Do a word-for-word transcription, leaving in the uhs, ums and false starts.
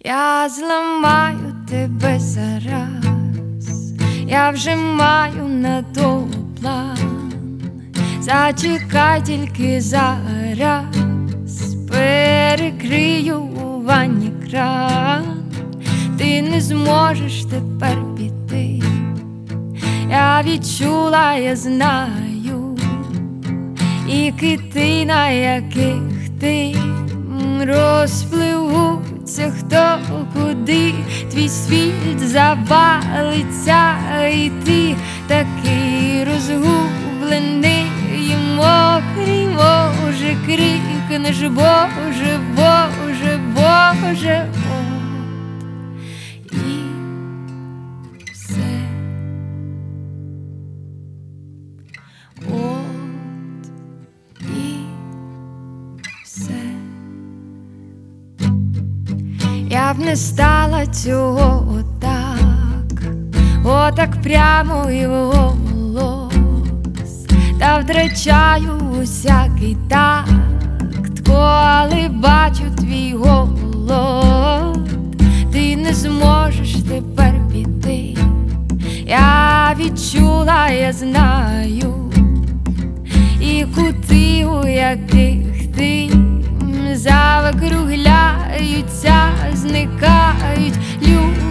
Я зламаю тебе зараз, я вже маю на то план. Зачекай тільки зараз, перекрию у ванні кран. Ти не зможеш тепер піти, я відчула, я знаю, і кити, на яких ти розпливуться хто куди, твій світ завалиться, і ти такий розгублений і мокрий, може, крикнеш: Боже, Боже, Боже, от і все. От і все. Я б не стала цього отак, отак прямо і вголос, та втрачаю усякий такт, коли бачу твій голод. Ти не зможеш тепер піти, я відчула, я знаю, і кути, у яких ти завкругляються, зникають люди.